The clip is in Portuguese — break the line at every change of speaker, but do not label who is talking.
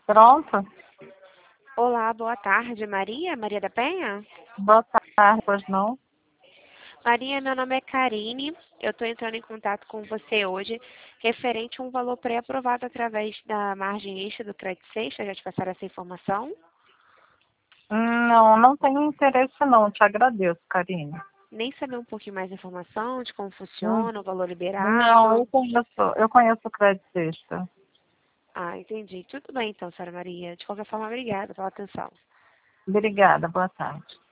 Pronto?
Olá, boa tarde, Maria? Maria da Penha?
Boa tarde, pois não?
Maria, meu nome é Karine. Eu estou entrando em contato com você hoje referente a um valor pré-aprovado através da margem extra do Crédito Sexta. Já te passaram essa informação?
Não, não tenho interesse não, te agradeço, Karine.
Nem saber um pouquinho mais de informação de como
Hum,
funciona o valor
Não,
liberado?
eu conheço o Crédito Sexta.
Ah, entendi. Tudo bem então, senhora Maria. De qualquer forma, obrigada pela atenção.
Obrigada, boa tarde.